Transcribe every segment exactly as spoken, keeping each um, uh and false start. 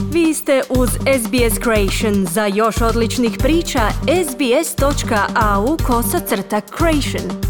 Vi ste uz S B S Creation. Za još odličnih priča, sbs.au kosacrta creation.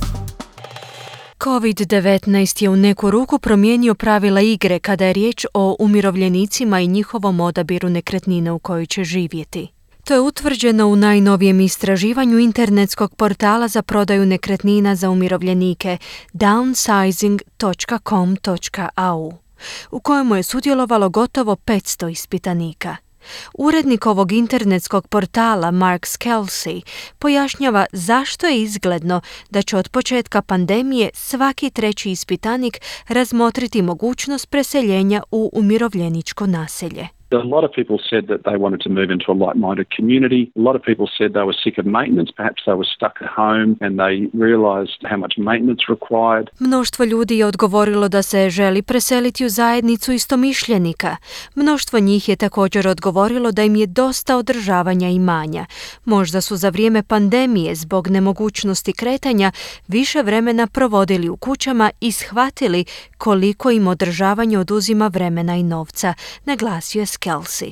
covid devetnaest je u neku ruku promijenio pravila igre kada je riječ o umirovljenicima i njihovom odabiru nekretnine u kojoj će živjeti. To je utvrđeno u najnovijem istraživanju internetskog portala za prodaju nekretnina za umirovljenike downsizing dot com dot a u, u kojemu je sudjelovalo gotovo petsto ispitanika. Urednik ovog internetskog portala Mark Scalzi pojašnjava zašto je izgledno da će od početka pandemije svaki treći ispitanik razmotriti mogućnost preseljenja u umirovljeničko naselje. A lot of people said that they wanted to move into a like-minded community. A lot of people said they were sick of maintenance. Perhaps they were stuck at home and they realized how much maintenance required. Mnoštvo ljudi je odgovorilo da se želi preseliti u zajednicu istomišljenika. Mnoštvo njih je također odgovorilo da im je dosta održavanja imanja. Možda su za vrijeme pandemije zbog nemogućnosti kretanja više vremena provodili u kućama i shvatili koliko im održavanje oduzima vremena i novca, naglasio je Scalzi.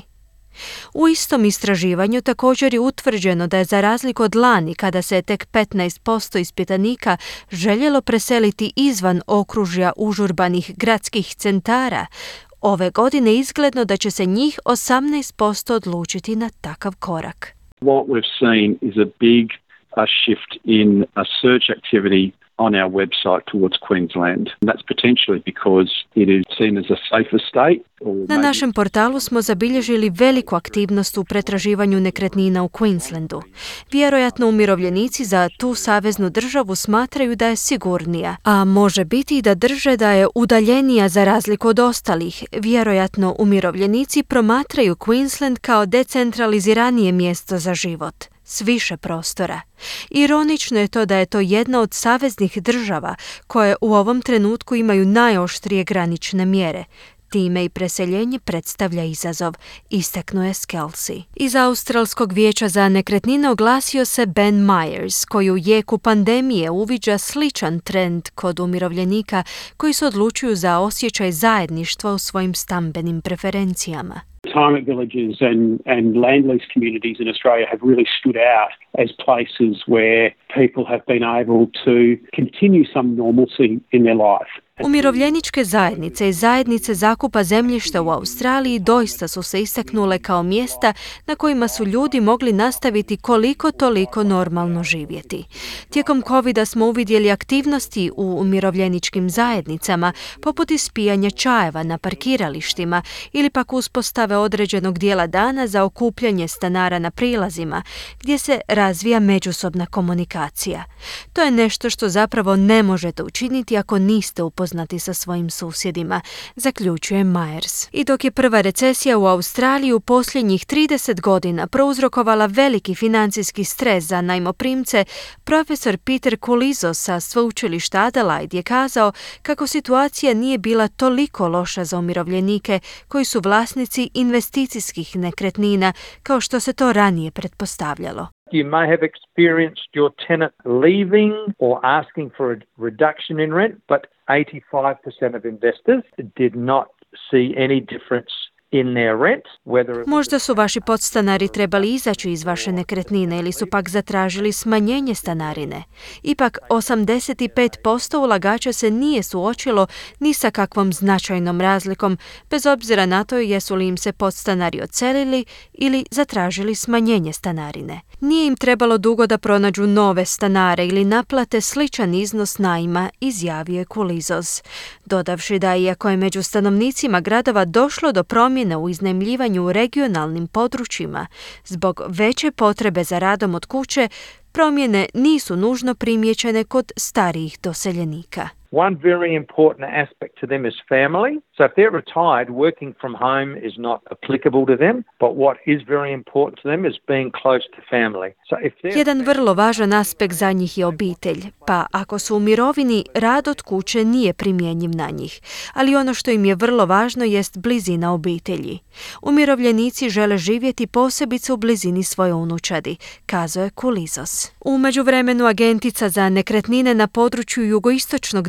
U istom istraživanju također je utvrđeno da je za razliku od lani kada se je tek petnaest posto ispitanika željelo preseliti izvan okružja užurbanih gradskih centara, ove godine izgledno da će se njih osamnaest posto odlučiti na takav korak. What we've seen is a big a shift in a search activity on our website towards Queensland. And that's potentially because it is seen as a safer state. Na našem portalu smo zabilježili veliku aktivnost u pretraživanju nekretnina u Queenslandu. Vjerojatno umirovljenici za tu saveznu državu smatraju da je sigurnija, a može biti i da drže da je udaljenija za razliku od ostalih. Vjerojatno umirovljenici promatraju Queensland kao decentraliziranije mjesto za život s više prostora. Ironično je to da je to jedna od saveznih država koje u ovom trenutku imaju najoštrije granične mjere. Time i preseljenje predstavlja izazov, istaknuo je Scalzi. Iz Australskog vijeća za nekretnine oglasio se Ben Myers, koji u jeku pandemije uviđa sličan trend kod umirovljenika koji se odlučuju za osjećaj zajedništva u svojim stambenim preferencijama. Retirement villages and, and land lease communities in Australia have really stood out as places where people have been able to continue some normalcy in their life. Umirovljeničke zajednice i zajednice zakupa zemljišta u Australiji doista su se istaknule kao mjesta na kojima su ljudi mogli nastaviti koliko toliko normalno živjeti. Tijekom covida smo uvidjeli aktivnosti u umirovljeničkim zajednicama, poput ispijanja čajeva na parkiralištima ili pak uspostave određenog dijela dana za okupljanje stanara na prilazima, gdje se razvija međusobna komunikacija. To je nešto što zapravo ne možete učiniti ako niste upoznati upoznati sa svojim susjedima, zaključuje Myers. I dok je prva recesija u Australiji u posljednjih trideset godina prouzrokovala veliki financijski stres za najmoprimce, profesor Peter Koulizos sa sveučilišta Adelaide je kazao kako situacija nije bila toliko loša za umirovljenike koji su vlasnici investicijskih nekretnina kao što se to ranije pretpostavljalo. You may have experienced your tenant leaving or asking for a reduction in rent, but eighty-five percent of investors did not see any difference in their rent, whether it... Možda su vaši podstanari trebali izaći iz vaše nekretnine ili su pak zatražili smanjenje stanarine. Ipak osamdeset pet posto ulagača se nije suočilo ni sa kakvom značajnom razlikom, bez obzira na to jesu li im se podstanari odselili ili zatražili smanjenje stanarine. Nije im trebalo dugo da pronađu nove stanare ili naplate sličan iznos najma, izjavio je Koulizos, dodavši da iako je među stanovnicima gradova došlo do promjene u iznajmljivanju u regionalnim područjima zbog veće potrebe za radom od kuće, promjene nisu nužno primijećene kod starijih doseljenika. One very important aspect to them is family. So if they're retired, working from home is not applicable to them, but what is very important to them is being close to family. So if they're... Jedan vrlo važan aspekt za njih je obitelj, pa ako su u mirovini, rad od kuće nije primjenjiv na njih. Ali ono što im je vrlo važno jest blizina obitelji. Umirovljenici žele živjeti posebice u blizini svoje unučadi, kazao je Koulizos. U međuvremenu agentica za nekretnine na području jugoistočnog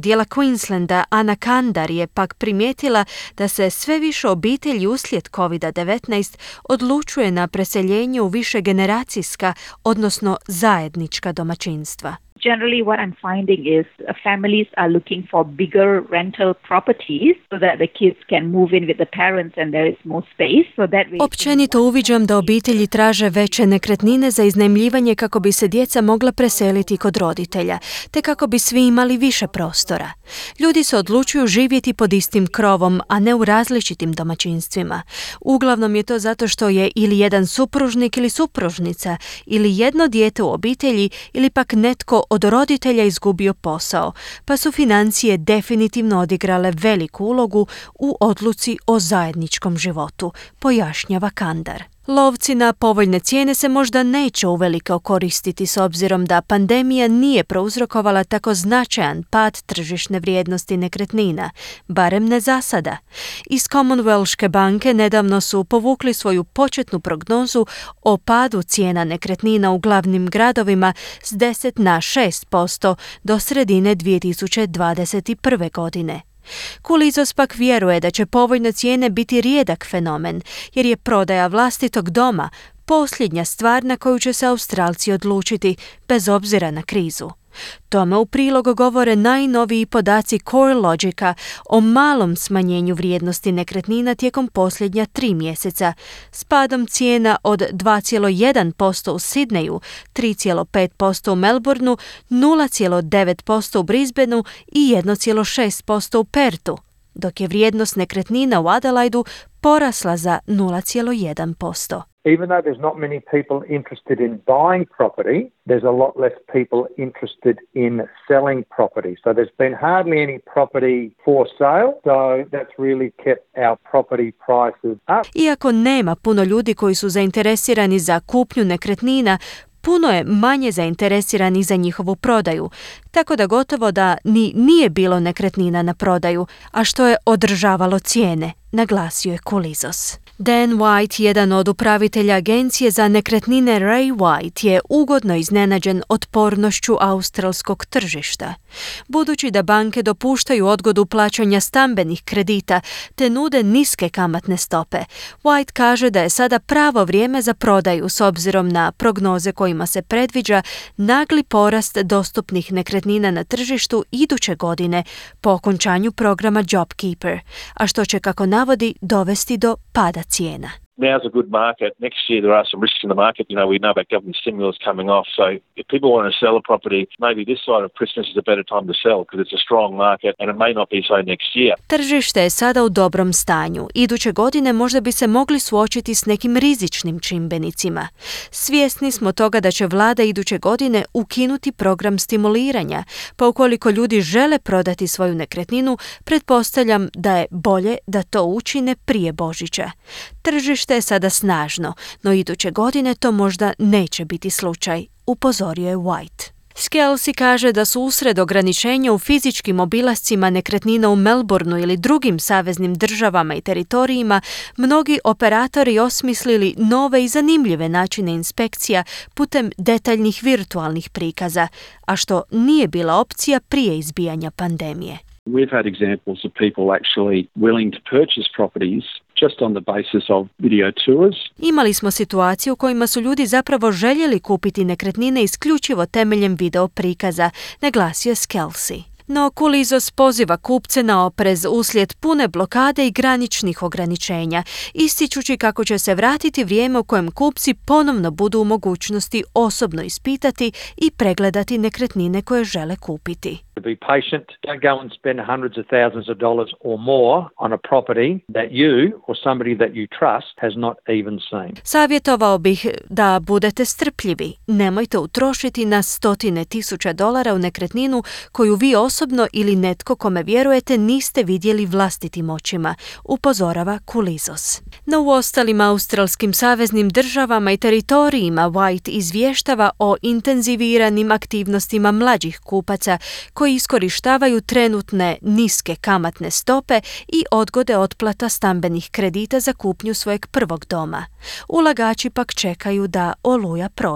dijela Queenslanda Anna Kandar je pak primijetila da se sve više obitelji uslijed covid devetnaest odlučuje na preseljenje u višegeneracijska, odnosno zajednička domaćinstva. Generally, what I'm finding is uh, families are looking for bigger rental properties so that the kids can move in with the parents and there is more space. So that way. Općenito uviđam da obitelji traže veće nekretnine za iznajmljivanje kako bi se djeca mogla preseliti kod roditelja, te kako bi svi imali više prostora. Ljudi se odlučuju živjeti pod istim krovom, a ne u različitim domaćinstvima. Uglavnom je to zato što je ili jedan supružnik ili supružnica, ili jedno dijete u obitelji, ili pak netko od roditelja izgubio posao, pa su financije definitivno odigrale veliku ulogu u odluci o zajedničkom životu, pojašnjava Kandar. Lovci na povoljne cijene se možda neće uvelike okoristiti s obzirom da pandemija nije prouzrokovala tako značajan pad tržišne vrijednosti nekretnina, barem ne za sada. Iz Commonwealthske banke nedavno su povukli svoju početnu prognozu o padu cijena nekretnina u glavnim gradovima s deset na šest posto do sredine dvije tisuće dvadeset prve. godine. Kulizos pak vjeruje da će povoljne cijene biti rijedak fenomen, jer je prodaja vlastitog doma posljednja stvar na koju će se Australci odlučiti, bez obzira na krizu. Tome u prilog govore najnoviji podaci CoreLogica o malom smanjenju vrijednosti nekretnina tijekom posljednja tri mjeseca, s padom cijena od dva zarez jedan posto u Sidneju, tri zarez pet posto u Melbourneu, nula zarez devet posto u Brisbaneu i jedan zarez šest posto u Perthu, dok je vrijednost nekretnina u Adelaidu porasla za nula zarez jedan posto. Even though there's not many people interested in buying property, there's a lot less people interested in selling property. So there's been hardly any property for sale, so that's really kept our property prices up. Iako nema puno ljudi koji su zainteresirani za kupnju nekretnina, puno je manje zainteresirani za njihovu prodaju, tako da gotovo da ni nije bilo nekretnina na prodaju, a što je održavalo cijene, naglasio je Kulizos. Dan White, jedan od upravitelja agencije za nekretnine Ray White, je ugodno iznenađen otpornošću australskog tržišta. Budući da banke dopuštaju odgodu plaćanja stambenih kredita te nude niske kamatne stope, White kaže da je sada pravo vrijeme za prodaju s obzirom na prognoze kojima se predviđa nagli porast dostupnih nekretnina na tržištu iduće godine po okončanju programa JobKeeper, a što će, kako navodi, dovesti do pada cijena. Now's a good market. Next year there are some risks in the market. You know, we know about government stimulus coming off. So if people want to sell a property, maybe this side of Christmas is a better time to sell because it's a strong market and it may not be so next year. Tržište je sada u dobrom stanju. Iduće godine možda bi se mogli suočiti s nekim rizičnim čimbenicima. Svjesni smo toga da će vlada iduće godine ukinuti program stimuliranja, pa ukoliko ljudi žele prodati svoju nekretninu, pretpostavljam da je bolje da to učine prije Božića. Tržište je sada snažno, no iduće godine to možda neće biti slučaj, upozorio je White. Skelsi kaže da su usred ograničenja u fizičkim obilascima nekretnina u Melbourneu ili drugim saveznim državama i teritorijima mnogi operatori osmislili nove i zanimljive načine inspekcija putem detaljnih virtualnih prikaza, a što nije bila opcija prije izbijanja pandemije. We've had examples of people actually willing to purchase properties just on the basis of video tours. Imali smo situaciju u kojima su ljudi zapravo željeli kupiti nekretnine isključivo temeljem video prikaza, naglasio je Skelsi. No Kulizos poziva kupce na oprez uslijed pune blokade i graničnih ograničenja, ističući kako će se vratiti vrijeme u kojem kupci ponovno budu u mogućnosti osobno ispitati i pregledati nekretnine koje žele kupiti. Be patient. Don't go and spend hundreds of thousands of dollars or more on a property that you or somebody that you trust has not even seen. Savjetovao bih da budete strpljivi. Nemojte utrošiti na stotine tisuća dolara u nekretninu koju vi osobno ili netko kome vjerujete niste vidjeli vlastitim očima, upozorava Kulizos. No u ostalim australskim saveznim državama i teritorijima White izvještava o intenziviranim aktivnostima mlađih kupaca koji iskorištavaju trenutne niske kamatne stope i odgode otplata stambenih kredita za kupnju svojeg prvog doma. Ulagači pak čekaju da oluja prođe.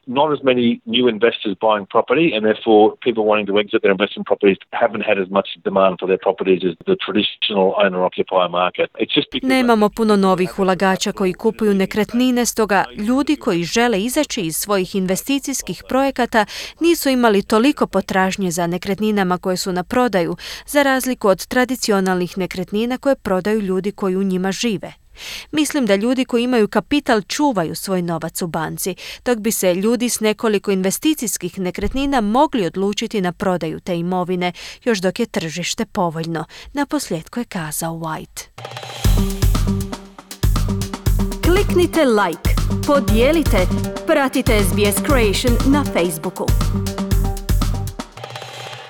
not as many new investors buying property, and therefore people wanting to exit their investment properties haven't had as much demand for their properties as the traditional owner-occupier market. It's just because Nemamo puno novih ulagača koji kupuju nekretnine, stoga ljudi koji žele izaći iz svojih investicijskih projekata nisu imali toliko potražnje za nekretninama koje su na prodaju, za razliku od tradicionalnih nekretnina koje prodaju ljudi koji u njima žive. Mislim da ljudi koji imaju kapital čuvaju svoj novac u banci, dok bi se ljudi s nekoliko investicijskih nekretnina mogli odlučiti na prodaju te imovine, još dok je tržište povoljno. Naposljetku je kazao White. Kliknite like, podijelite, pratite S B S Creation na Facebooku.